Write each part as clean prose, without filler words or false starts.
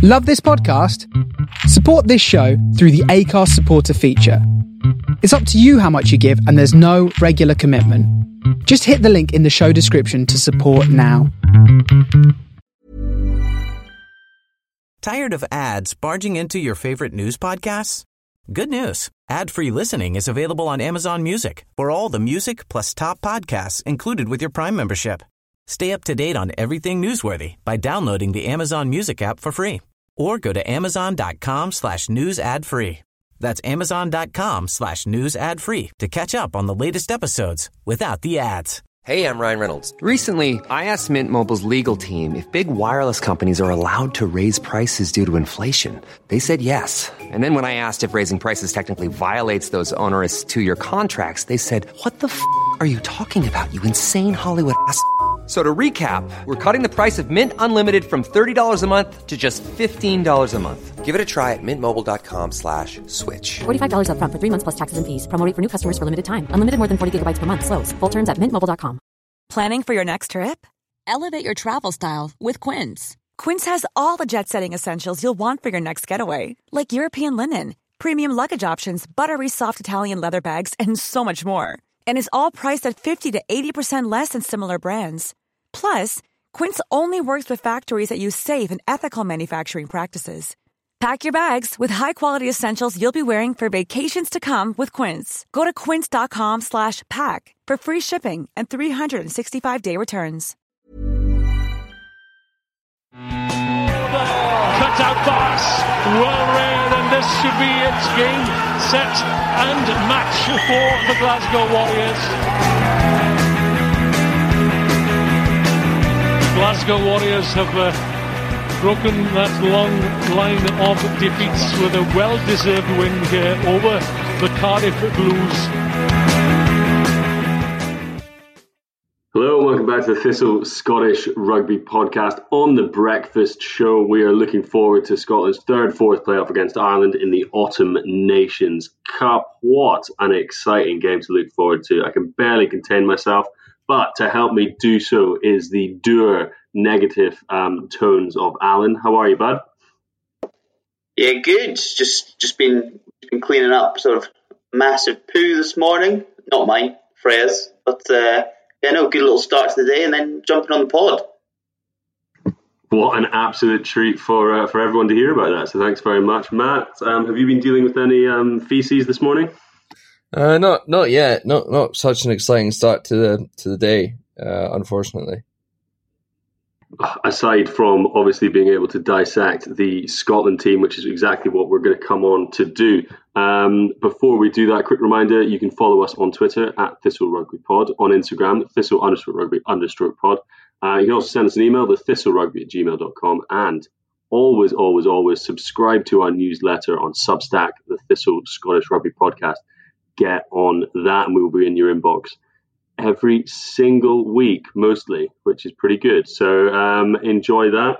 Love this podcast? Support this show through the Acast supporter feature. It's up to you how much you give, and there's no regular commitment. Just hit the link in the show description to support now. Tired of ads barging into your favorite news podcasts? Good news. Ad-free listening is available on Amazon Music for all the music plus top podcasts included with your Prime membership. Stay up to date on everything newsworthy by downloading the Amazon Music app for free or go to amazon.com/news ad free. That's amazon.com/news ad free to catch up on the latest episodes without the ads. Hey, I'm Ryan Reynolds. Recently, I asked Mint Mobile's legal team if big wireless companies are allowed to raise prices due to inflation. They said yes. And then when I asked if raising prices technically violates those onerous two-year contracts, they said, "What the f*** are you talking about, you insane Hollywood ass?" So to recap, we're cutting the price of Mint Unlimited from $30 a month to just $15 a month. Give it a try at mintmobile.com/switch. $45 up front for 3 months plus taxes and fees. Promo rate for new customers for limited time. Unlimited more than 40 gigabytes per month. Slows full terms at mintmobile.com. Planning for your next trip? Elevate your travel style with Quince. Quince has all the jet-setting essentials you'll want for your next getaway, like European linen, premium luggage options, buttery soft Italian leather bags, and so much more. And is all priced at 50 to 80% less than similar brands. Plus, Quince only works with factories that use safe and ethical manufacturing practices. Pack your bags with high-quality essentials you'll be wearing for vacations to come with Quince. Go to quince.com/pack for free shipping and 365-day returns. Cut out pass, well read, and this should be its game, set and match for the Glasgow Warriors. Glasgow Warriors have broken that long line of defeats with a well-deserved win here over the Cardiff Blues. Hello and welcome back to the Thistle Scottish Rugby Podcast. On the breakfast show, we are looking forward to Scotland's fourth playoff against Ireland in the Autumn Nations Cup. What an exciting game to look forward to. I can barely contain myself. But to help me do so is the dour, negative tones of Alan. How are you, bud? Yeah, good. Just been cleaning up sort of massive poo this morning. Not mine, Freya's. But good little start to the day and then jumping on the pod. What an absolute treat for everyone to hear about that. So thanks very much. Matt, have you been dealing with any feces this morning? Not yet. Not such an exciting start to the day, unfortunately. Aside from obviously being able to dissect the Scotland team, which is exactly what we're going to come on to do. Before we do that, quick reminder, you can follow us on Twitter at Thistle Rugby Pod, on Instagram, Thistle_Rugby_pod. You can also send us an email, the thistlerugby@gmail.com, and always subscribe to our newsletter on Substack, the Thistle Scottish Rugby Podcast. Get on that and we will be in your inbox every single week, mostly, which is pretty good. So enjoy that.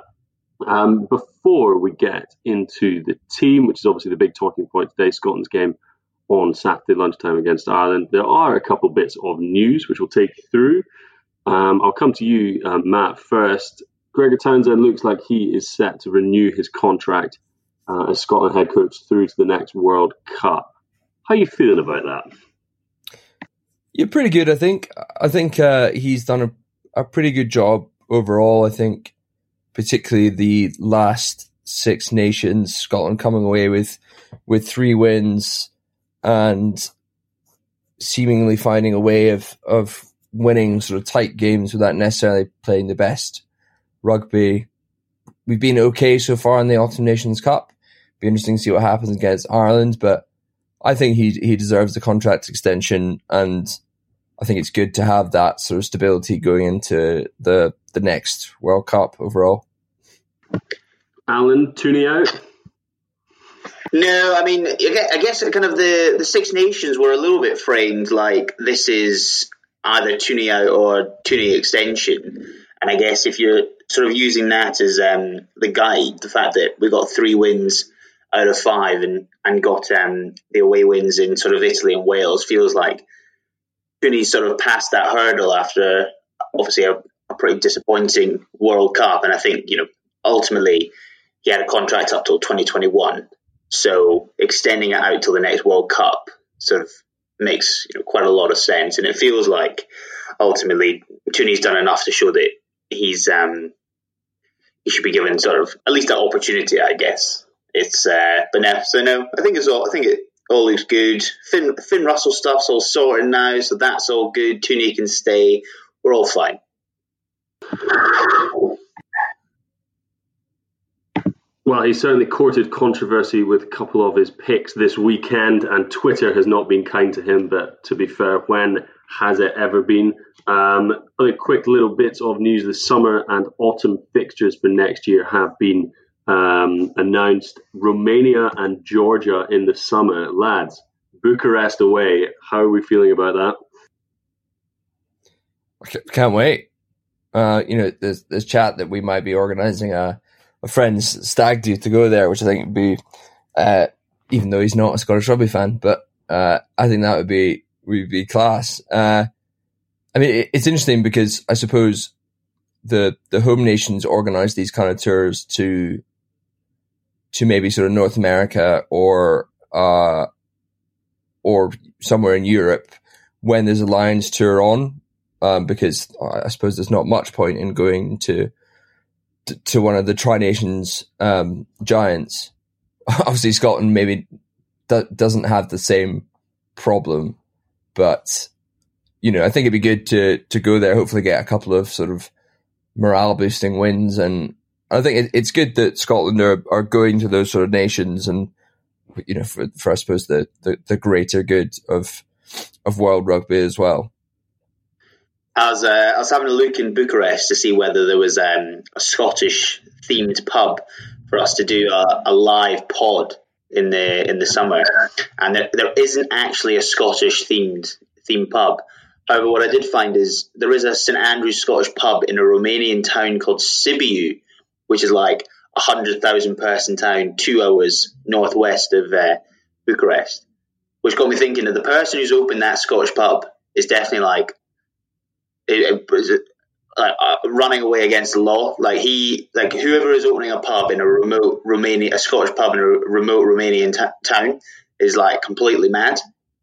Before we get into the team, which is obviously the big talking point today, Scotland's game on Saturday lunchtime against Ireland, there are a couple bits of news which we'll take you through. I'll come to you, Matt, first. Gregor Townsend looks like he is set to renew his contract as Scotland head coach through to the next World Cup. How are you feeling about that? Yeah, pretty good, I think. I think he's done a pretty good job overall. I think particularly the last Six Nations, Scotland coming away with 3 wins and seemingly finding a way of winning sort of tight games without necessarily playing the best rugby. We've been okay so far in the Autumn Nations Cup. Be interesting to see what happens against Ireland, but I think he deserves the contract extension, and I think it's good to have that sort of stability going into the next World Cup overall. Alan, tuning out? No, I mean, I guess kind of the Six Nations were a little bit framed like this is either tuning out or tuning extension. And I guess if you're sort of using that as the guide, the fact that we got 3 wins out of 5 and got the away wins in sort of Italy and Wales feels like Cooney sort of passed that hurdle after obviously a pretty disappointing World Cup. And I think, ultimately he had a contract up till 2021. So extending it out till the next World Cup sort of makes quite a lot of sense. And it feels like ultimately Tooney's done enough to show that he should be given sort of at least that opportunity, I guess. It's but no, I think it all looks good. Finn Russell stuff's all sorted now, so that's all good. Tooney can stay. We're all fine. Well, he certainly courted controversy with a couple of his picks this weekend, and Twitter has not been kind to him, but to be fair, when has it ever been? Other quick little bits of news: the summer and autumn fixtures for next year have been announced. Romania and Georgia in the summer. Lads, Bucharest away. How are we feeling about that? Can't wait. There's chat that we might be organising a friend's stag do to go there, which I think would be, even though he's not a Scottish rugby fan, but I think that would be class. I mean, it's interesting because I suppose the home nations organise these kind of tours to maybe sort of North America or somewhere in Europe when there's a Lions tour on, because I suppose there's not much point in going to one of the Tri-Nations giants. Obviously, Scotland maybe doesn't have the same problem, but I think it'd be good to go there. Hopefully, get a couple of sort of morale boosting wins, and I think it's good that Scotland are going to those sort of nations, and for I suppose the greater good of world rugby as well. I was having a look in Bucharest to see whether there was a Scottish themed pub for us to do a live pod in the summer, and there isn't actually a Scottish themed pub. However, what I did find is there is a St Andrew's Scottish pub in a Romanian town called Sibiu, which is like 100,000 person town 2 hours northwest of Bucharest, which got me thinking that the person who's opened that Scottish pub is definitely like running away against the law. Whoever is opening a pub in a Scottish pub in a remote Romanian town is like completely mad.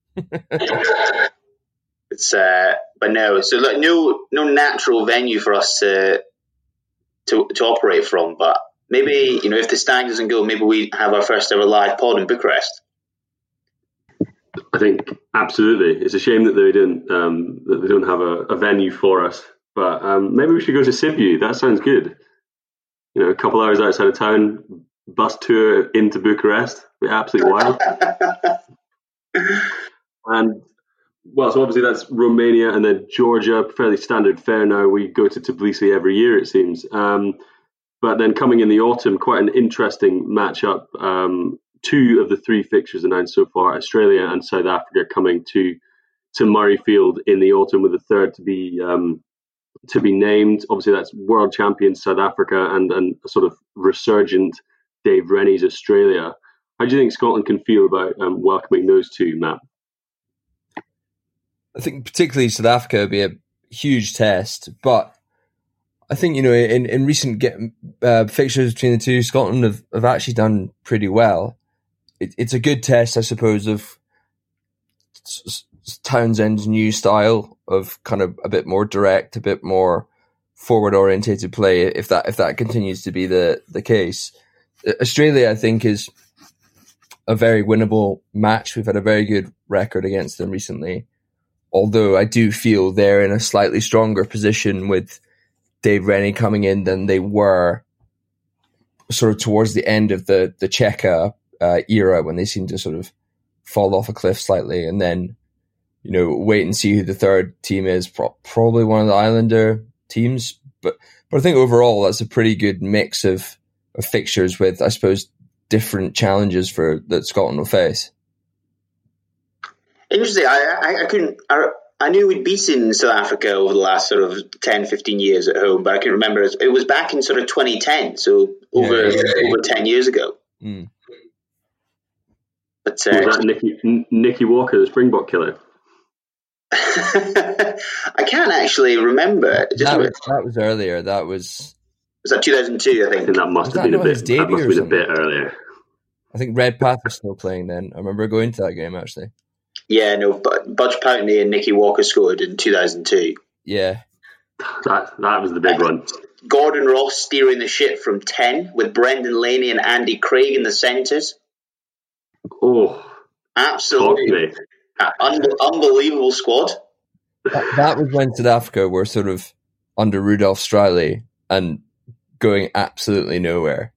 It's but no, so like no natural venue for us to operate from. But maybe if the stag doesn't go, maybe we have our first ever live pod in Bucharest. I think absolutely. It's a shame that they don't have a venue for us. But maybe we should go to Sibiu. That sounds good. A couple hours outside of town, bus tour into Bucharest. Be absolutely wild. And so obviously that's Romania, and then Georgia, fairly standard fare now. We go to Tbilisi every year, it seems. But then coming in the autumn, quite an interesting matchup. 2 of the 3 fixtures announced so far, Australia and South Africa, coming to Murrayfield in the autumn, with a third to be named. Obviously, that's world champions South Africa and a sort of resurgent Dave Rennie's Australia. How do you think Scotland can feel about welcoming those 2, Matt? I think particularly South Africa would be a huge test, but I think, in recent fixtures between the 2, Scotland have actually done pretty well. It's a good test, I suppose, of Townsend's new style of kind of a bit more direct, a bit more forward-orientated play, if that continues to be the case. Australia, I think, is a very winnable match. We've had a very good record against them recently, although I do feel they're in a slightly stronger position with Dave Rennie coming in than they were sort of towards the end of the Cheika era, when they seemed to sort of fall off a cliff slightly, and then wait and see who the third team is. Probably one of the Islander teams, but I think overall that's a pretty good mix of fixtures with, I suppose, different challenges that Scotland will face. Interesting. I knew we'd beaten South Africa over the last sort of 10, 15 years at home, but I can remember it was back in sort of 2010, so over 10 years ago. Mm. But was that Nicky Walker, the Springbok killer? I can't actually remember. That was earlier. That was Was that 2002? I think that must have been a bit. That must have been a bit earlier. I think Redpath was still playing then. I remember going to that game actually. Yeah, no, but Budge Pountney and Nicky Walker scored in 2002. Yeah, that was the big one. Gordon Ross steering the ship from 10 with Brendan Laney and Andy Craig in the centres. Oh, absolutely! Unbelievable squad. That was when South Africa were sort of under Rudolph Straley and going absolutely nowhere.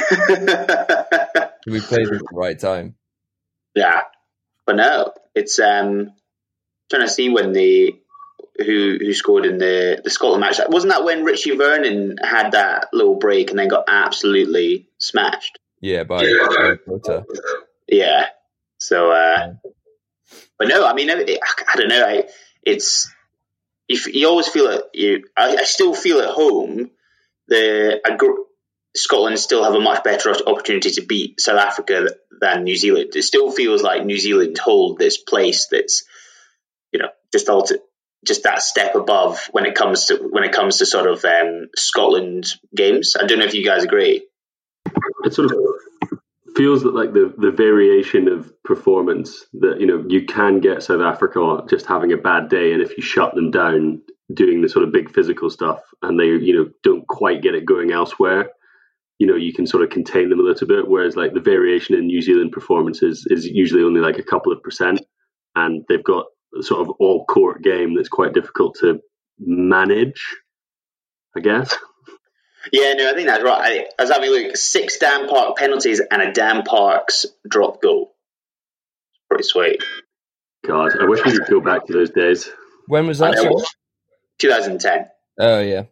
We played at the right time. Yeah, but no, it's trying to see when who scored in the Scotland match. Wasn't that when Richie Vernon had that little break and then got absolutely smashed? Yeah, by Botha. Yeah. So, but no, I mean, I don't know. You always feel it. I still feel at home. Scotland still have a much better opportunity to beat South Africa than New Zealand. It still feels like New Zealand hold this place that's, just that step above when it comes to sort of Scotland games. I don't know if you guys agree. It sort of feels that like the variation of performance that you can get South Africa just having a bad day, and if you shut them down doing the sort of big physical stuff and they don't quite get it going elsewhere, you can sort of contain them a little bit, whereas like the variation in New Zealand performances is usually only like a couple of %, and they've got a sort of all court game that's quite difficult to manage, I guess. Yeah, no, I think that's right. I was having a look, 6 Dan Park penalties and a Dan Parks drop goal. Pretty sweet. God, I wish we could go back to those days. When was that? 2010. Oh, yeah.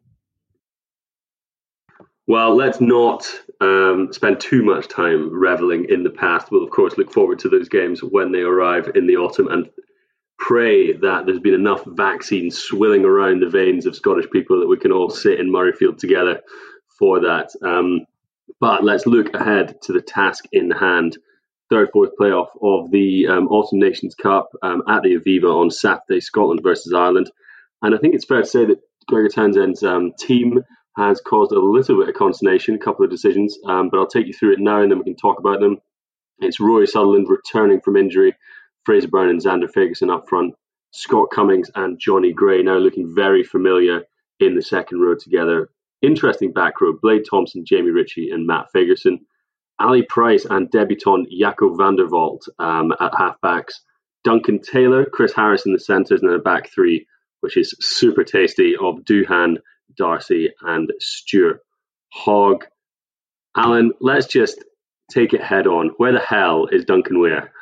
Well, let's not spend too much time reveling in the past. We'll, of course, look forward to those games when they arrive in the autumn and pray that there's been enough vaccine swilling around the veins of Scottish people that we can all sit in Murrayfield together for that. But let's look ahead to the task in hand. Third, fourth playoff of the Autumn Nations Cup at the Aviva on Saturday, Scotland versus Ireland. And I think it's fair to say that Gregor Townsend's team has caused a little bit of consternation, a couple of decisions, but I'll take you through it now and then we can talk about them. It's Rory Sutherland returning from injury, Fraser Brown and Xander Ferguson up front, Scott Cummings and Johnny Gray now looking very familiar in the second row together. Interesting back row, Blade Thompson, Jamie Ritchie and Matt Ferguson. Ali Price and debutant Jaco van der Walt at halfbacks. Duncan Taylor, Chris Harris in the centres, and a back three, which is super tasty, of Duhan, Darcy and Stuart Hogg. Alan, let's just take it head on. Where the hell is Duncan Weir?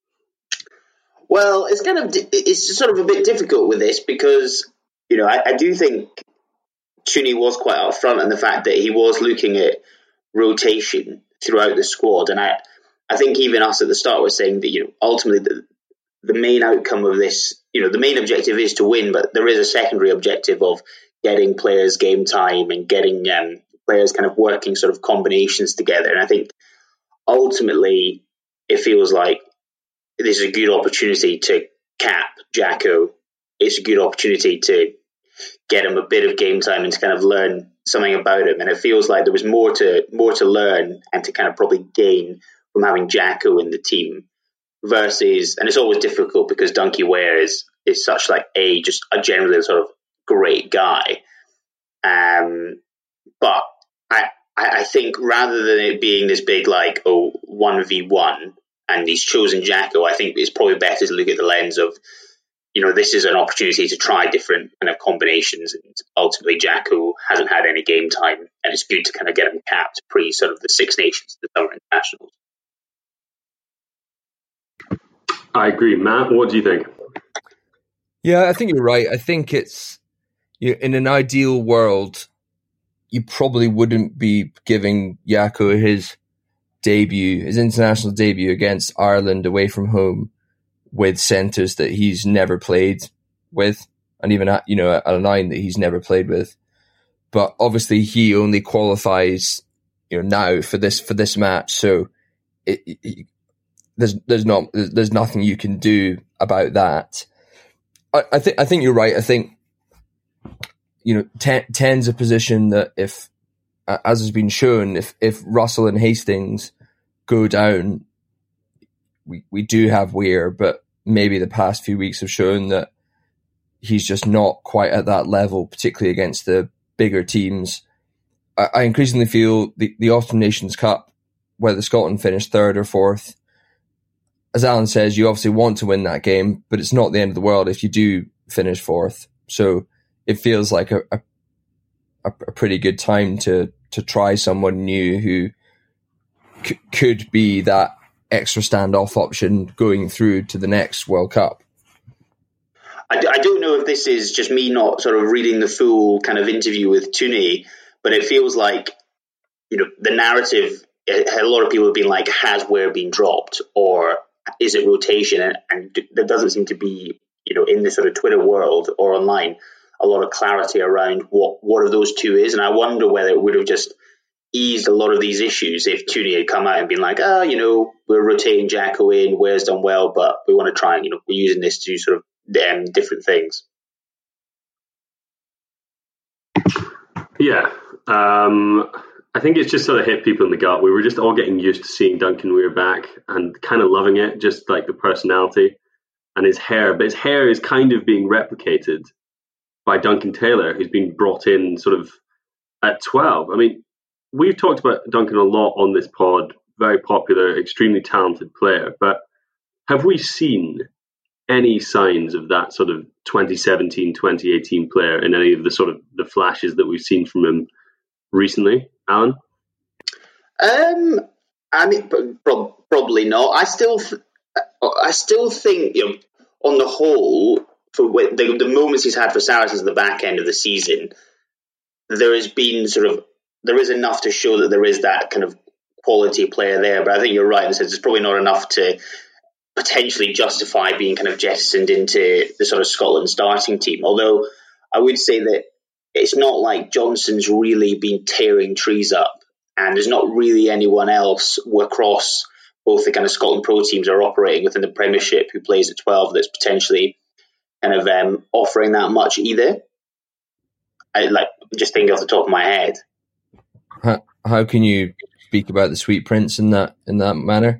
Well, it's sort of a bit difficult with this because, I do think Tooney was quite up front in the fact that he was looking at rotation throughout the squad. And I think even us at the start were saying that, ultimately the main outcome of this, the main objective is to win, but there is a secondary objective of getting players game time and getting players kind of working sort of combinations together. And I think ultimately it feels like this is a good opportunity to cap Jaco. It's a good opportunity to get him a bit of game time and to kind of learn something about him. And it feels like there was more to learn and to kind of probably gain from having Jaco in the team versus, and it's always difficult because Duncan Weir is such like just a generally sort of great guy. But I think rather than it being this big like 1v1 and he's chosen Jaco, I think it's probably better to look at the lens of, this is an opportunity to try different kind of combinations. And ultimately Jaco hasn't had any game time and it's good to kind of get him capped pre sort of the Six Nations, the Summer Internationals. I agree. Matt, what do you think? Yeah, I think you're right. I think it's, in an ideal world, you probably wouldn't be giving Jaco his international debut against Ireland away from home with centres that he's never played with, and even at a line that he's never played with. But obviously he only qualifies, now for this match. So there's nothing you can do about that. I think you're right. I think 10's a position that if as has been shown, if Russell and Hastings go down, we do have Weir, but maybe the past few weeks have shown that he's just not quite at that level, particularly against the bigger teams. I increasingly feel the Autumn Nations Cup, whether Scotland finish third or fourth, as Alan says, you obviously want to win that game, but it's not the end of the world if you do finish fourth. So it feels like a pretty good time to try someone new who could be that extra standoff option going through to the next World Cup. I don't know if this is just me not sort of reading the full kind of interview with Tooney, but it feels like, the narrative, a lot of people have been like, has Weir been dropped, or is it rotation? And there doesn't seem to be, in the sort of Twitter world or online, a lot of clarity around what of those two is. And I wonder whether it would have just eased a lot of these issues if Tooney had come out and been like, we're rotating Jacko in, Weir's done well, but we want to try and, we're using this to do sort of different things. Yeah. I think it's just sort of hit people in the gut. We were just all getting used to seeing Duncan Weir back and kind of loving it, just like the personality and his hair. But his hair is kind of being replicated by Duncan Taylor, who's been brought in sort of at 12. I mean, we've talked about Duncan a lot on this pod, very popular, extremely talented player. But have we seen any signs of that sort of 2017, 2018 player in any of the sort of the flashes that we've seen from him recently, Alan? I mean, probably not. I still think, on the whole, for the moments he's had for Saracens at the back end of the season, there is enough to show that there is that kind of quality player there. But I think you're right in the sense it's probably not enough to potentially justify being kind of jettisoned into the sort of Scotland starting team. Although I would say that it's not like Johnson's really been tearing trees up, and there's not really anyone else across both the kind of Scotland Pro teams are operating within the Premiership who plays at 12 that's potentially kind of offering that much either. I just think off the top of my head. How can you speak about the Sweet Prince in that manner?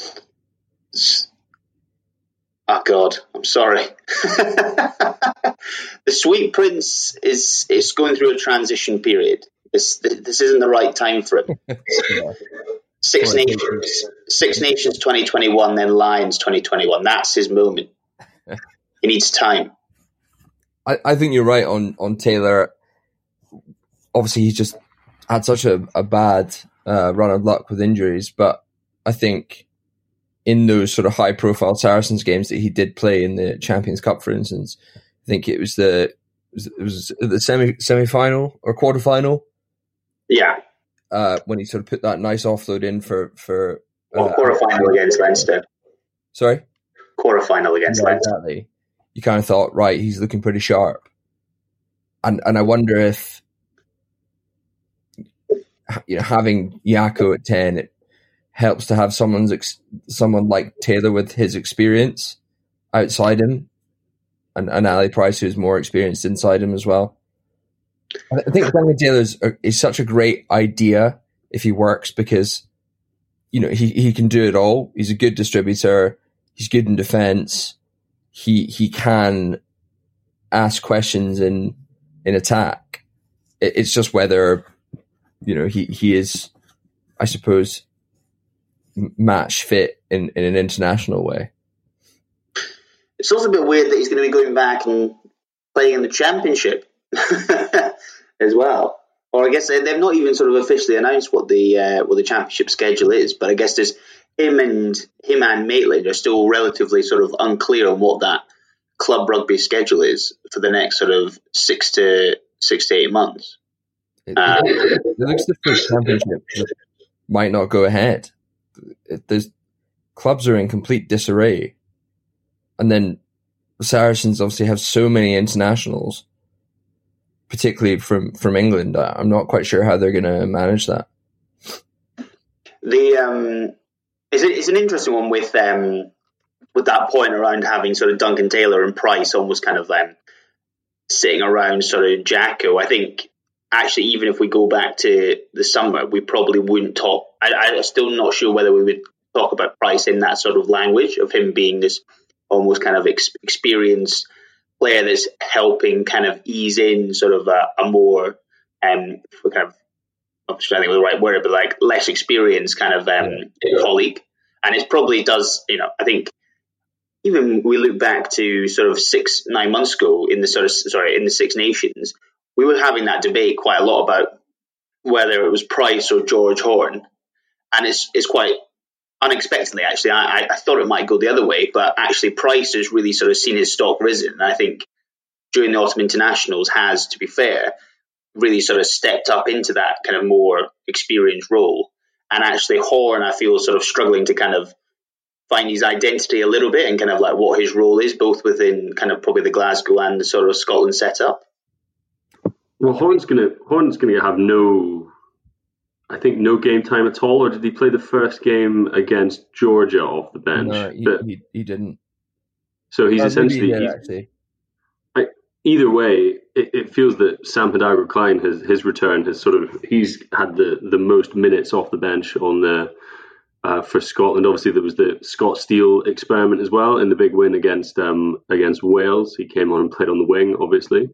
Oh God, I'm sorry. The Sweet Prince is going through a transition period. This isn't the right time for him. Six Nations 2021, then Lions 2021. That's his moment. He needs time. I think you're right on Taylor. Obviously, he's just had such a bad run of luck with injuries, but I think in those sort of high-profile Saracens games that he did play in the Champions Cup, for instance, I think it was the semi-final or quarter-final. Yeah. When he sort of put that nice offload in for quarter-final against Leinster. Sorry? Quarter-final against Leinster. Exactly. You kind of thought, right, he's looking pretty sharp. And I wonder if having Jacko at 10, it helps to have someone like Taylor with his experience outside him, and Ali Price, who's more experienced inside him as well. I think Duncan Taylor is such a great idea if he works, because he can do it all. He's a good distributor. He's good in defence. He can ask questions in attack. It's just whether he is, I suppose, match fit in an international way. It's also a bit weird that he's going to be going back and playing in the Championship as well. Or I guess they've not even sort of officially announced what the Championship schedule is, but I guess there's him and Maitland are still relatively sort of unclear on what that club rugby schedule is for the next sort of 6 to 8 months. It looks the first Championship might not go ahead. There's clubs are in complete disarray, and then the Saracens obviously have so many internationals, particularly from England. I'm not quite sure how they're going to manage that. It's an interesting one with that point around having sort of Duncan Taylor and Price almost kind of sitting around sort of Jacko. I think actually, even if we go back to the summer, we probably wouldn't talk. I'm still not sure whether we would talk about Price in that sort of language of him being this almost kind of experienced player that's helping kind of ease in sort of a more kind of, I'm trying to think of the right word, but like less experienced kind of colleague. And it probably does, I think even we look back to sort of 9 months ago in the Six Nations, we were having that debate quite a lot about whether it was Price or George Horne. And it's quite unexpectedly, actually. I thought it might go the other way, but actually Price has really sort of seen his stock risen. And I think during the Autumn Internationals has, to be fair, really sort of stepped up into that kind of more experienced role. And actually Horne, I feel, sort of struggling to kind of find his identity a little bit and kind of like what his role is, both within kind of probably the Glasgow and the sort of Scotland setup. Well, Horne's gonna have no game time at all, or did he play the first game against Georgia off the bench? No, he didn't. So he's essentially either way, it feels that Sam Hidalgo-Clyne his return has he's had the most minutes off the bench on the for Scotland. Obviously, there was the Scott Steele experiment as well in the big win against Wales. He came on and played on the wing, obviously.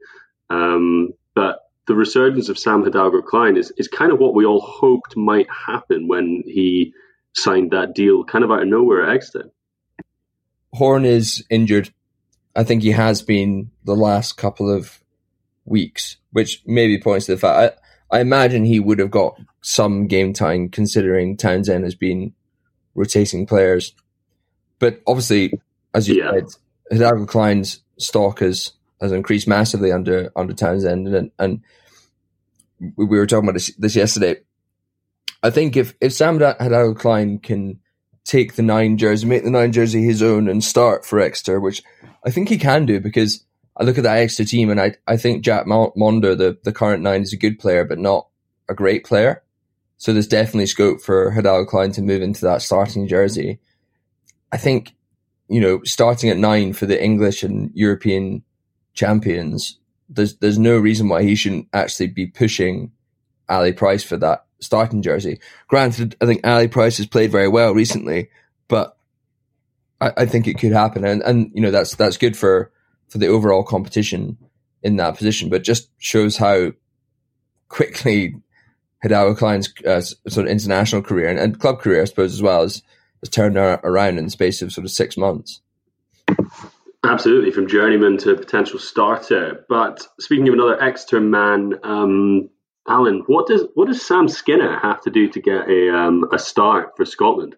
But the resurgence of Sam Hidalgo-Clyne is kind of what we all hoped might happen when he signed that deal kind of out of nowhere at Exeter. Horne is injured. I think he has been the last couple of weeks, which maybe points to the fact I imagine he would have got some game time considering Townsend has been rotating players. But obviously, as you said, Hidalgo-Clyne's stock has increased massively under Townsend, and we were talking about this yesterday. I think if Sam Hidalgo-Clyne can take the 9 jersey, make the 9 jersey his own and start for Exeter, which I think he can do, because I look at that Exeter team and I think Jack Mondo, the current 9, is a good player, but not a great player. So there's definitely scope for Hidalgo-Clyne to move into that starting jersey. I think, starting at 9 for the English and European champions, there's no reason why he shouldn't actually be pushing Ali Price for that starting jersey. Granted, I think Ali Price has played very well recently, but I think it could happen, and that's good for the overall competition in that position. But just shows how quickly Hidalgo-Clyne's sort of international career and club career, I suppose, as well, has turned around in the space of sort of 6 months. Absolutely, from journeyman to potential starter. But speaking of another Exeter man, Alan, what does Sam Skinner have to do to get a start for Scotland?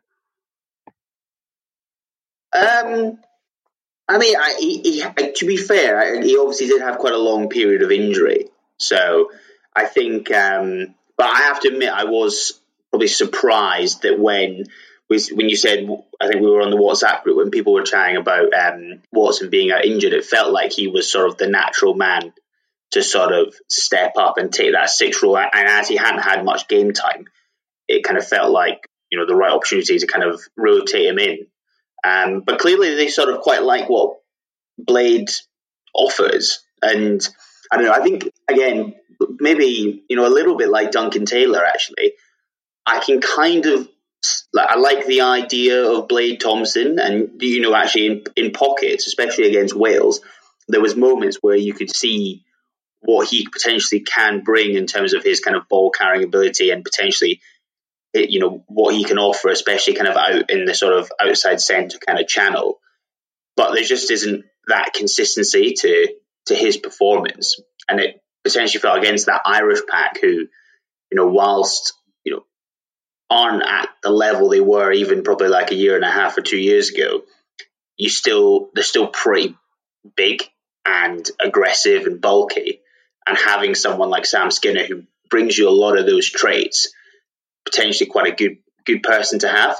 I mean, to be fair, he obviously did have quite a long period of injury. So I think, but I have to admit, I was probably surprised that when you said, I think we were on the WhatsApp group when people were chatting about Watson being out injured, it felt like he was sort of the natural man to sort of step up and take that 6 role. And as he hadn't had much game time, it kind of felt like, the right opportunity to kind of rotate him in. But clearly they sort of quite like what Blade offers. And I don't know, I think, again, maybe, a little bit like Duncan Taylor, actually, I can kind of, I like the idea of Blade Thompson, and, actually in pockets, especially against Wales, there was moments where you could see what he potentially can bring in terms of his kind of ball carrying ability and potentially, what he can offer, especially kind of out in the sort of outside centre kind of channel. But there just isn't that consistency to his performance. And it potentially felt against that Irish pack who, whilst, aren't at the level they were even probably like a year and a half or 2 years ago, they're still pretty big and aggressive and bulky. And having someone like Sam Skinner who brings you a lot of those traits, potentially quite a good person to have.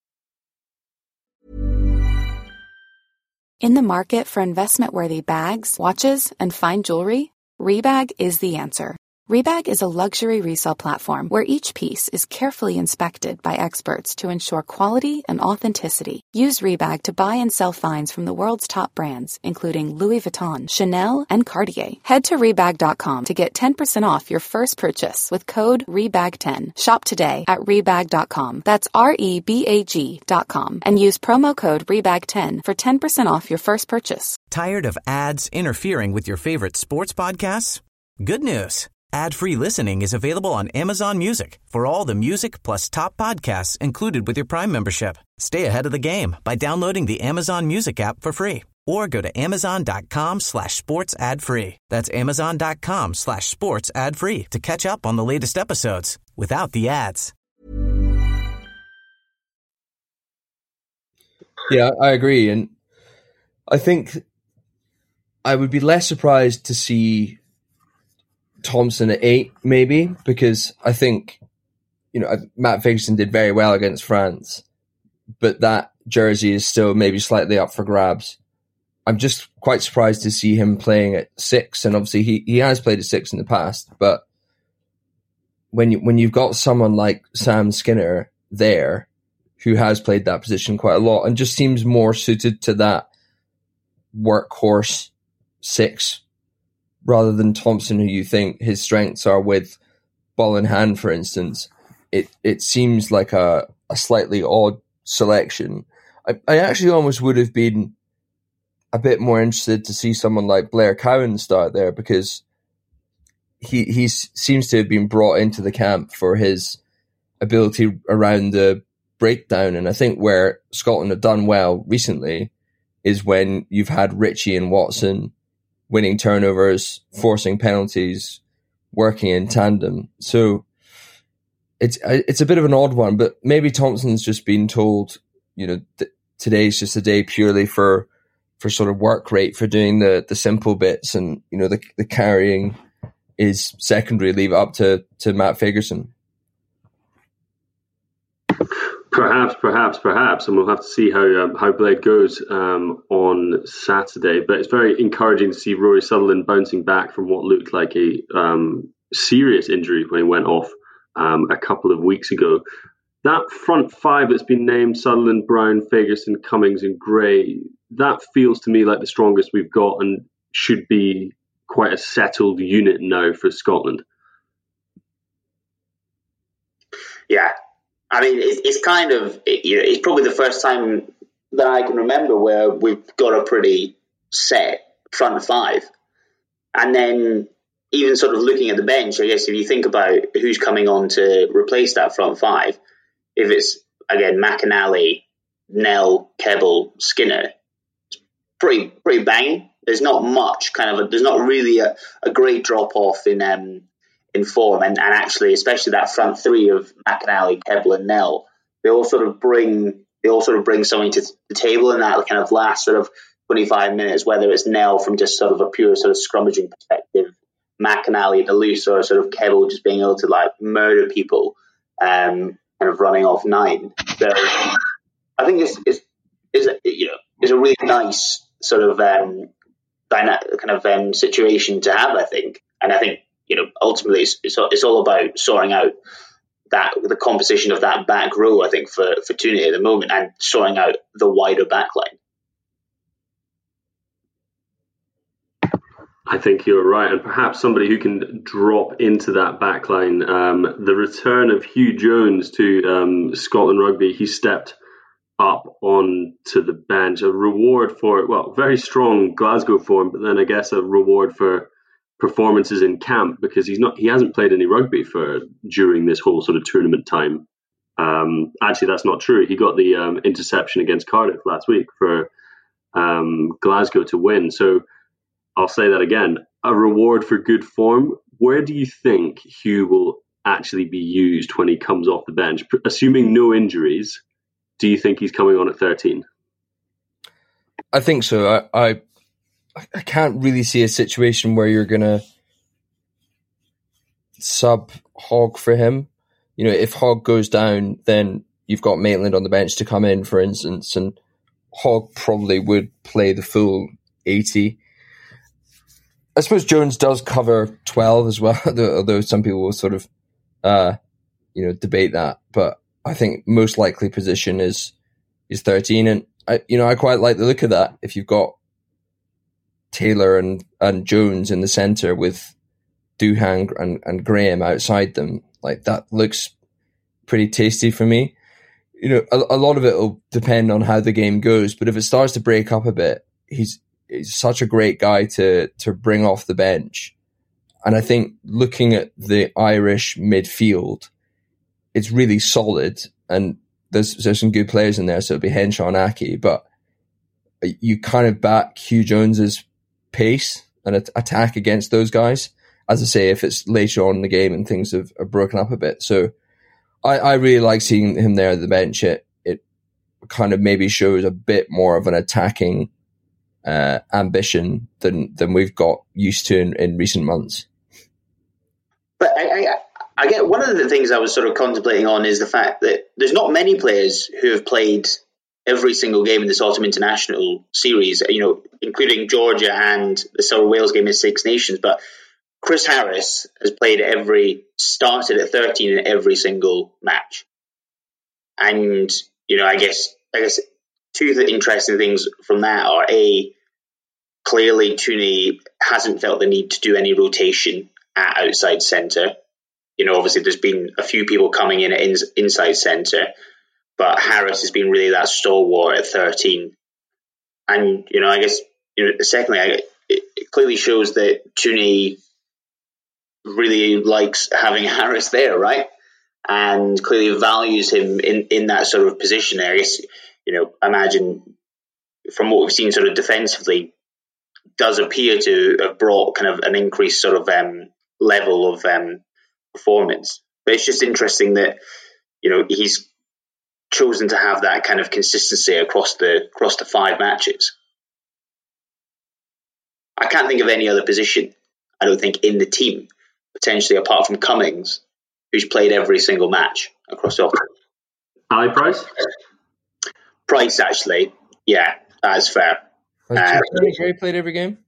In the market for investment-worthy bags, watches, and fine jewelry, Rebag is the answer. Rebag is a luxury resale platform where each piece is carefully inspected by experts to ensure quality and authenticity. Use Rebag to buy and sell finds from the world's top brands, including Louis Vuitton, Chanel, and Cartier. Head to Rebag.com to get 10% off your first purchase with code REBAG10. Shop today at Rebag.com. That's REBAG.com. And use promo code REBAG10 for 10% off your first purchase. Tired of ads interfering with your favorite sports podcasts? Good news. Ad-free listening is available on Amazon Music for all the music plus top podcasts included with your Prime membership. Stay ahead of the game by downloading the Amazon Music app for free or go to amazon.com/sports ad free. That's amazon.com/sports ad free to catch up on the latest episodes without the ads. Yeah, I agree. And I think I would be less surprised to see Thompson at 8, maybe, because I think, Matt Fagerson did very well against France, but that jersey is still maybe slightly up for grabs. I'm just quite surprised to see him playing at 6, and obviously he has played at 6 in the past, but when you've got someone like Sam Skinner there, who has played that position quite a lot and just seems more suited to that workhorse 6, rather than Thompson, who you think his strengths are with ball in hand, for instance, it seems like a slightly odd selection. I actually almost would have been a bit more interested to see someone like Blair Cowan start there, because he seems to have been brought into the camp for his ability around the breakdown. And I think where Scotland have done well recently is when you've had Ritchie and Watson winning turnovers, forcing penalties, working in tandem. So it's a bit of an odd one, but maybe Thompson's just been told, today's just a day purely for sort of work rate, for doing the simple bits, and the carrying is secondary. Leave it up to Matt Fagerson. Perhaps, and we'll have to see how Blade goes on Saturday. But it's very encouraging to see Rory Sutherland bouncing back from what looked like a serious injury when he went off a couple of weeks ago. That front five that's been named, Sutherland, Brown, Fagerson, Cummings and Gray, that feels to me like the strongest we've got and should be quite a settled unit now for Scotland. Yeah. I mean, it's kind of, it's probably the first time that I can remember where we've got a pretty set front five. And then even sort of looking at the bench, I guess if you think about who's coming on to replace that front five, if it's, again, McInally, Nell, Kebble, Skinner, it's pretty banging. There's not much there's not really a great drop off in form, and actually, especially that front three of McInally, Kebble, and Nell, they all sort of bring something to the table in that kind of last sort of 25 minutes. Whether it's Nell from just sort of a pure sort of scrummaging perspective, McInally at the loose, or sort of Kebble just being able to like murder people, kind of running off 9. So I think it's a really nice sort of situation to have. I think, and I think. Ultimately, it's all about sorting out the composition of that back row, I think, for Tunis at the moment, and sorting out the wider back line. I think you're right, and perhaps somebody who can drop into that back line, the return of Hugh Jones to Scotland Rugby. He stepped up onto the bench, a reward for, very strong Glasgow form, but then I guess a reward for performances in camp, because he hasn't played any rugby during this whole sort of tournament time. Actually, that's not true. He got the interception against Cardiff last week for Glasgow to win. So I'll say that again, a reward for good form. Where do you think Hugh will actually be used when he comes off the bench? Assuming no injuries, do you think he's coming on at 13? I think so. I can't really see a situation where you're going to sub Hogg for him. If Hogg goes down, then you've got Maitland on the bench to come in, for instance, and Hogg probably would play the full 80. I suppose Jones does cover 12 as well, although some people will sort of, debate that. But I think most likely position is 13, and I quite like the look of that. If you've got Taylor and Jones in the centre with Duhan and Graham outside them, like that looks pretty tasty for me. A lot of it will depend on how the game goes, but if it starts to break up a bit, he's such a great guy to bring off the bench. And I think looking at the Irish midfield, it's really solid, and there's some good players in there, so it'll be Henshaw and Aki, but you kind of back Hugh Jones's pace and attack against those guys, as I say, if it's later on in the game and things have broken up a bit. So I really like seeing him there at the bench. It kind of maybe shows a bit more of an attacking ambition than we've got used to in recent months. But I get one of the things I was sort of contemplating on is the fact that there's not many players who have played every single game in this Autumn International series, including Georgia and the South Wales game in Six Nations. But Chris Harris has started at 13 in every single match. And, I guess two interesting things from that are clearly Tooney hasn't felt the need to do any rotation at outside centre. Obviously there's been a few people coming in at inside centre, but Harris has been really that stalwart at 13. And, I guess, secondly, it clearly shows that Tooney really likes having Harris there, right? And clearly values him in that sort of position there. I guess, imagine from what we've seen sort of defensively, does appear to have brought kind of an increased sort of level of performance. But it's just interesting that, he's chosen to have that kind of consistency across the 5 matches. I can't think of any other position, I don't think, in the team, potentially apart from Cummings, who's played every single match across the offense. Ali Price? Price, actually. Yeah, that's fair. Has Gray played every game?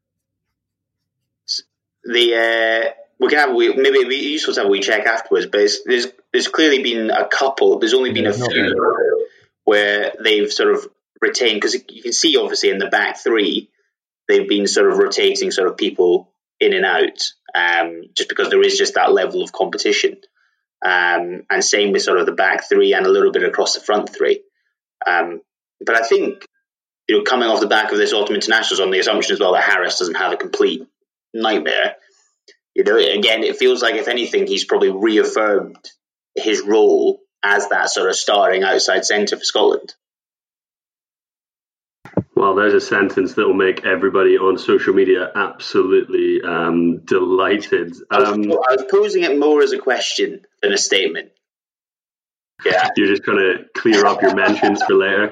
Maybe it'd be useful to have a wee check afterwards, but there's clearly been a couple. There's only been a few where they've sort of retained, because you can see obviously in the back 3 they've been sort of rotating sort of people in and out, just because there is just that level of competition, and same with sort of the back 3 and a little bit across the front 3. But I think, coming off the back of this Autumn Internationals on the assumption as well that Harris doesn't have a complete nightmare, again, it feels like, if anything, he's probably reaffirmed his role as that sort of starting outside centre for Scotland. Well, there's a sentence that will make everybody on social media absolutely delighted. I was posing it more as a question than a statement. Yeah, you're just going to clear up your mentions for later.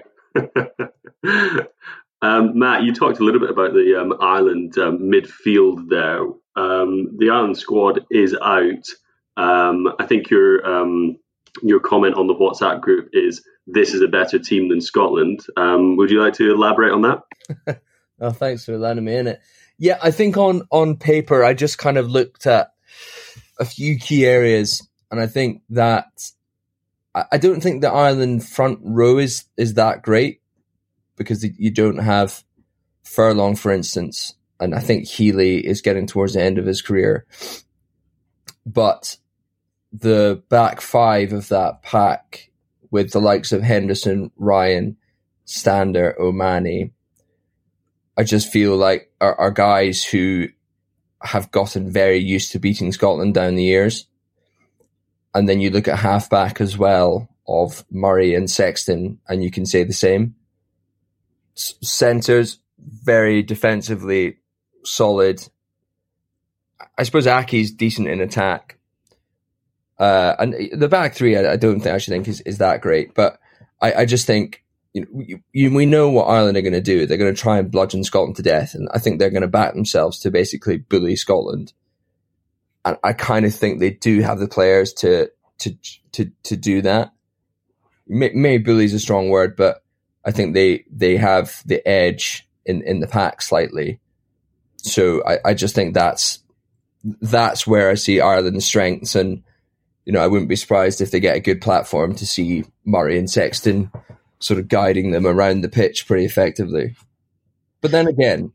Matt, you talked a little bit about the Ireland midfield there. The Ireland squad is out. I think your comment on the WhatsApp group is, this is a better team than Scotland. Would you like to elaborate on that? Oh, thanks for letting me in it. Yeah, I think on paper, I just kind of looked at a few key areas, and I think that I don't think the Ireland front row is that great, because you don't have Furlong, for instance, and I think Healy is getting towards the end of his career. But the back 5 of that pack, with the likes of Henderson, Ryan, Stander, O'Mahony, I just feel like are guys who have gotten very used to beating Scotland down the years. And then you look at half-back as well of Murray and Sexton, and you can say the same. Centres, very defensively solid. I suppose Aki's decent in attack. And the back 3, I don't actually think is that great. But I just think, we know what Ireland are going to do. They're going to try and bludgeon Scotland to death. And I think they're going to back themselves to basically bully Scotland. And I kind of think they do have the players to do that. Maybe bully is a strong word, but I think they have the edge in the pack slightly. So I just think that's where I see Ireland's strengths, and I wouldn't be surprised if they get a good platform to see Murray and Sexton sort of guiding them around the pitch pretty effectively. But then again,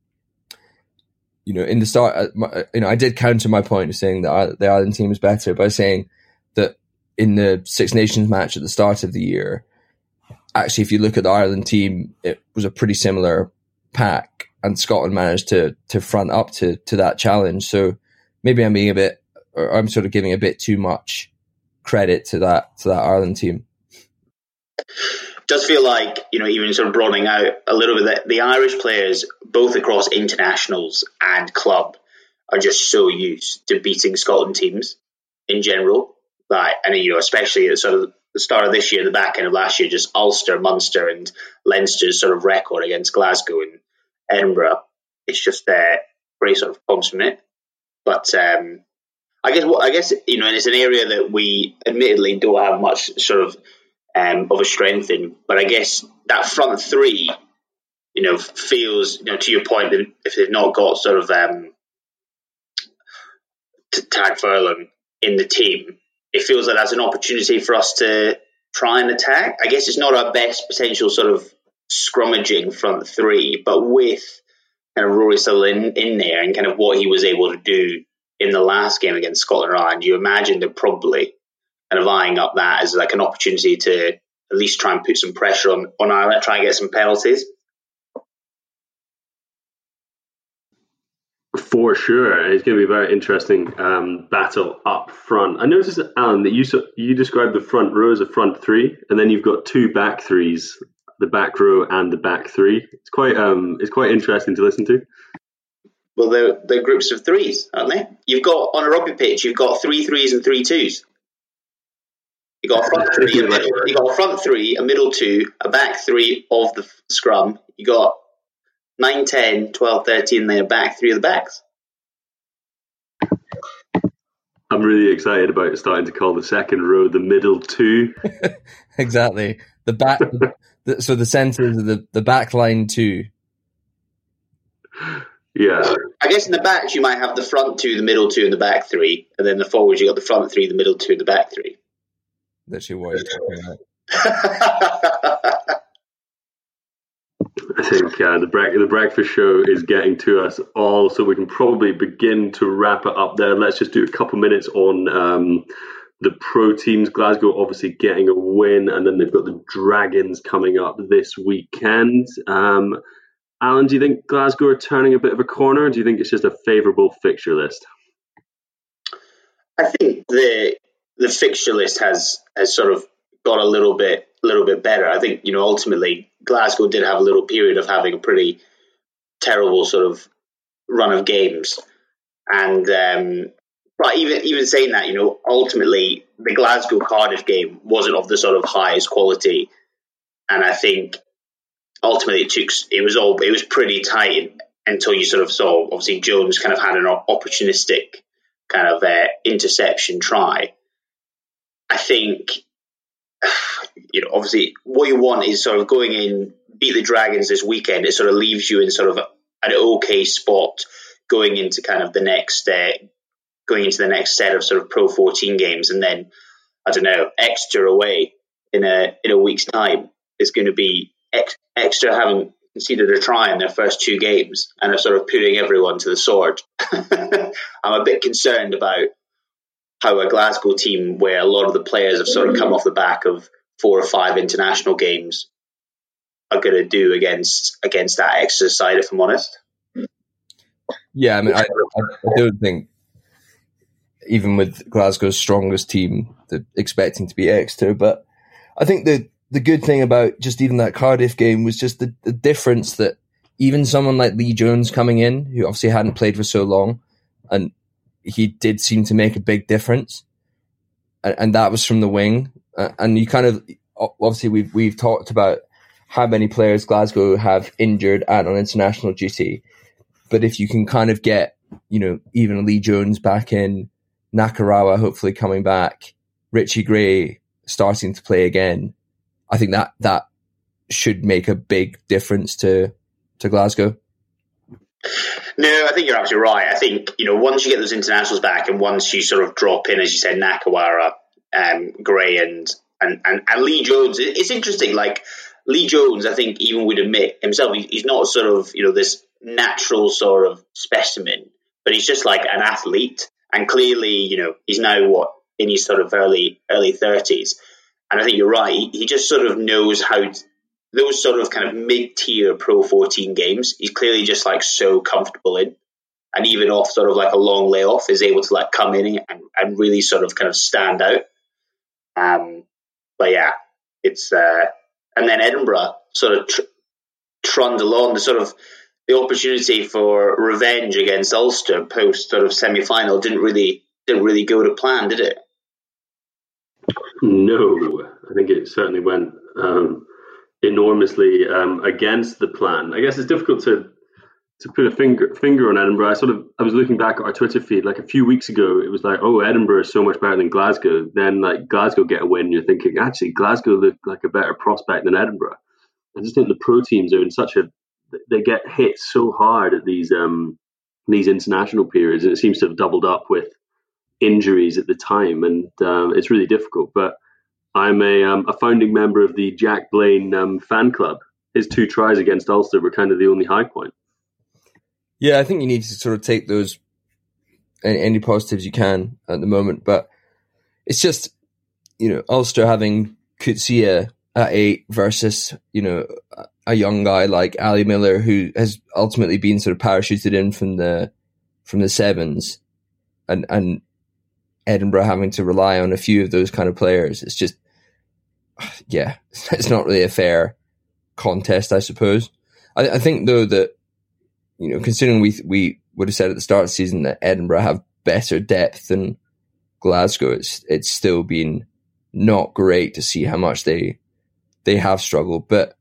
in the start, I did counter my point of saying that the Ireland team is better by saying that in the Six Nations match at the start of the year, actually, if you look at the Ireland team, it was a pretty similar pack, and Scotland managed to front up to that challenge. So maybe I'm sort of giving a bit too much credit to that Ireland team. Does feel like, even sort of broadening out a little bit, that the Irish players, both across internationals and club, are just so used to beating Scotland teams in general. Especially at sort of the start of this year, the back end of last year, just Ulster, Munster and Leinster's sort of record against Glasgow and Edinburgh. It's just very sort of comes from it. But I guess, and it's an area that we admittedly don't have much sort of a strength in, but I guess that front three, feels, to your point, that if they've not got sort of Tadhg Furlong in the team, it feels like that's an opportunity for us to try and attack. I guess it's not our best potential sort of scrummaging front three, but with kind of Rory Sutherland in there and kind of what he was able to do in the last game against Scotland and Ireland, you imagine they're probably kind of eyeing up that as like an opportunity to at least try and put some pressure on Ireland, try and get some penalties. For sure. It's going to be a very interesting battle up front. I noticed, Alan, that you described the front row as a front three, and then you've got two back threes, the back row and the back three. It's quite interesting to listen to. Well, they're groups of threes, aren't they? You've got, on a rugby pitch, you've got 3 3s and 3 2s. You've got a front three, you got a front three, a middle two, a back three of the scrum. You got 9, 10, 12, 13, and then a back three of the backs. I'm really excited about starting to call the second row the middle two. Exactly. The back, so the centres of the back line two. Yeah. I guess in the backs you might have the front two, the middle two, and the back three, and then the forwards you got the front three, the middle two, and the back three. Literally what you're talking about. I think the breakfast show is getting to us all, so we can probably begin to wrap it up there. Let's just do a couple minutes on the pro teams. Glasgow obviously getting a win, and then they've got the Dragons coming up this weekend. Alan, do you think Glasgow are turning a bit of a corner, or do you think it's just a favourable fixture list? I think the fixture list has sort of got a little bit better. I think, ultimately Glasgow did have a little period of having a pretty terrible sort of run of games. And but even saying that, ultimately the Glasgow-Cardiff game wasn't of the sort of highest quality. And I think ultimately it was pretty tight until you sort of saw, obviously Jones kind of had an opportunistic kind of interception try. I think, obviously what you want is sort of going in, beat the Dragons this weekend. It sort of leaves you in sort of an okay spot going into kind of the next set of sort of Pro 14 games. And then, I don't know, Exeter away in a week's time is going to be Exeter having conceded a try in their first 2 games and are sort of putting everyone to the sword. I'm a bit concerned about how a Glasgow team where a lot of the players have sort of come off the back of 4 or 5 international games are going to do against that Exeter side, if I'm honest. Yeah, I mean, I don't think, even with Glasgow's strongest team, they're expecting to be Exeter, but I think the good thing about just even that Cardiff game was just the difference that even someone like Lee Jones coming in, who obviously hadn't played for so long, and he did seem to make a big difference, and that was from the wing. And you kind of, obviously we've talked about how many players Glasgow have injured and on international duty, but if you can kind of get, even Lee Jones back in, Nakarawa hopefully coming back, Richie Gray starting to play again, I think that should make a big difference to Glasgow. No, I think you're absolutely right. I think, once you get those internationals back and once you sort of drop in, as you said, Nakawara, Gray and Lee Jones, it's interesting. Like, Lee Jones, I think, even would admit himself, he's not sort of, this natural sort of specimen, but he's just like an athlete. And clearly, he's now, in his sort of early 30s. And I think you're right. He just sort of knows how those sort of kind of mid-tier Pro 14 games, he's clearly just like so comfortable in. And even off sort of like a long layoff, is able to like come in and really sort of kind of stand out. But yeah, it's and then Edinburgh sort of trundle on the opportunity for revenge against Ulster post sort of semi-final didn't really go to plan, did it? No, I think it certainly went enormously against the plan. I guess it's difficult to put a finger on Edinburgh. I was looking back at our Twitter feed like a few weeks ago. It was like, oh, Edinburgh is so much better than Glasgow. Then like Glasgow get a win, you're thinking actually Glasgow look like a better prospect than Edinburgh. I just think the pro teams are in they get hit so hard at these international periods, and it seems to have doubled up with injuries at the time, and it's really difficult. But I'm a founding member of the Jack Blaine fan club. His 2 tries against Ulster were kind of the only high point. Yeah, I think you need to sort of take those any positives you can at the moment, but it's just Ulster having Coetzee at 8 versus a young guy like Ali Miller, who has ultimately been sort of parachuted in from the sevens, and Edinburgh having to rely on a few of those kind of players. It's just, yeah, it's not really a fair contest, I suppose. I think though that, considering we would have said at the start of the season that Edinburgh have better depth than Glasgow, it's still been not great to see how much they have struggled. But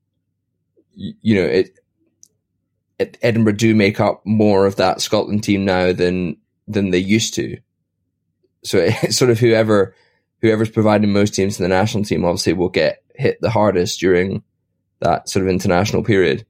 Edinburgh do make up more of that Scotland team now than they used to. So it's sort of whoever's providing most teams in the national team obviously will get hit the hardest during that sort of international period.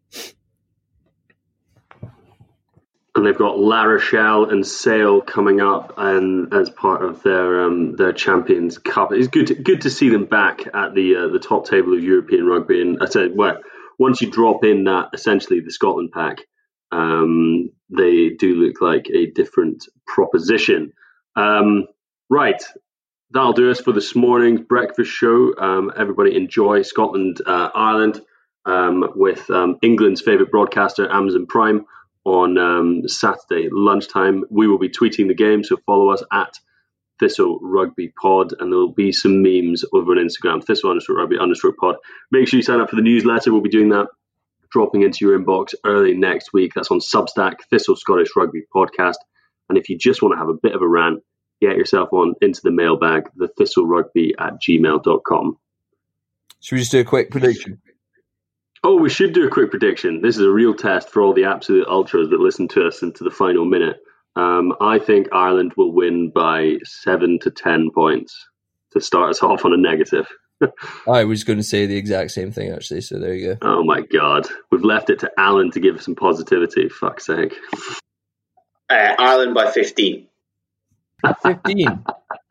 And they've got La Rochelle and Sale coming up, and as part of their Champions Cup. It's good to see them back at the top table of European rugby. And I said, once you drop in that essentially the Scotland pack, they do look like a different proposition. Right, that'll do us for this morning's breakfast show. Everybody enjoy Scotland, Ireland, with England's favourite broadcaster, Amazon Prime, on Saturday lunchtime. We will be tweeting the game, so follow us at Thistle Rugby Pod, and there will be some memes over on Instagram, Thistle_Rugby_pod. Make sure you sign up for the newsletter. We'll be doing that, dropping into your inbox early next week. That's on Substack, Thistle Scottish Rugby Podcast. And if you just want to have a bit of a rant, get yourself on into the mailbag, thethistlrugby@gmail.com. Should we just do a quick prediction? Oh, we should do a quick prediction. This is a real test for all the absolute ultras that listen to us into the final minute. I think Ireland will win by 7 to 10 points to start us off on a negative. I was going to say the exact same thing, actually, so there you go. Oh, my God. We've left it to Alan to give some positivity. Fuck's sake. Ireland by 15. 15?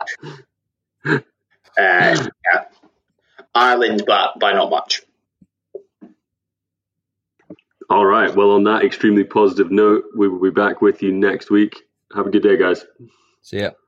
Yeah. Ireland, but by not much. All right. Well, on that extremely positive note, we will be back with you next week. Have a good day, guys. See ya.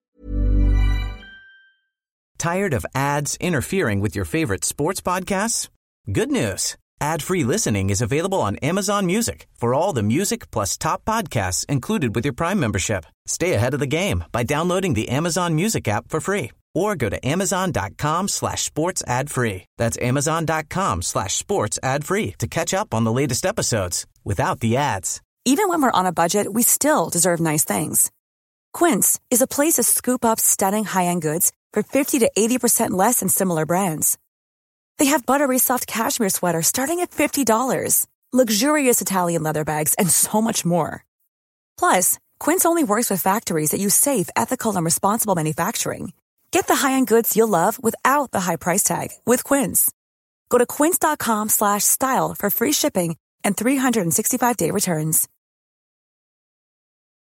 Tired of ads interfering with your favorite sports podcasts? Good news. Ad-free listening is available on Amazon Music for all the music plus top podcasts included with your Prime membership. Stay ahead of the game by downloading the Amazon Music app for free or go to amazon.com/sports ad free. That's amazon.com/sports ad free to catch up on the latest episodes without the ads. Even when we're on a budget, we still deserve nice things. Quince is a place to scoop up stunning high-end goods for 50 to 80% less than similar brands. They have buttery soft cashmere sweaters starting at $50, luxurious Italian leather bags, and so much more. Plus, Quince only works with factories that use safe, ethical, and responsible manufacturing. Get the high-end goods you'll love without the high price tag with Quince. Go to quince.com/style for free shipping and 365-day returns.